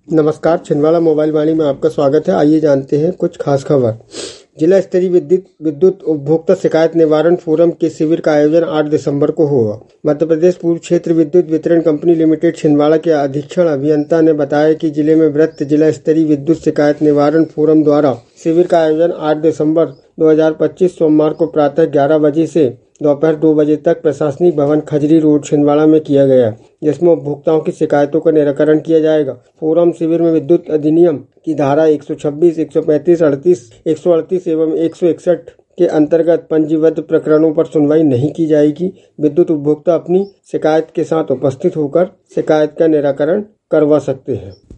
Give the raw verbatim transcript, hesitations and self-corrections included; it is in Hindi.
नमस्कार, छिंदवाड़ा मोबाइल वाणी में आपका स्वागत है। आइए जानते हैं कुछ खास खबर। जिला स्तरीय विद्युत विद्युत उपभोक्ता शिकायत निवारण फोरम के शिविर का आयोजन आठ दिसंबर को होगा। मध्य प्रदेश पूर्व क्षेत्र विद्युत वितरण कंपनी लिमिटेड छिंदवाड़ा के अधीक्षण अभियंता ने बताया कि जिले में वृत्त जिला स्तरीय विद्युत शिकायत निवारण फोरम द्वारा शिविर का आयोजन आठ दिसंबर दो हज़ार पच्चीस सोमवार को प्रातः ग्यारह बजे से दोपहर दो बजे तक प्रशासनिक भवन खजरी रोड छिंदवाड़ा में किया गया, जिसमें उपभोक्ताओं की शिकायतों का निराकरण किया जाएगा। फोरम शिविर में विद्युत अधिनियम की धारा एक सौ छब्बीस, एक सौ पैंतीस, अड़तीस, एक सौ अड़तीस एवं एक सौ इकसठ के अंतर्गत पंजीबद्ध प्रकरणों पर सुनवाई नहीं की जाएगी। विद्युत उपभोक्ता अपनी शिकायत के साथ उपस्थित होकर शिकायत का निराकरण करवा सकते हैं।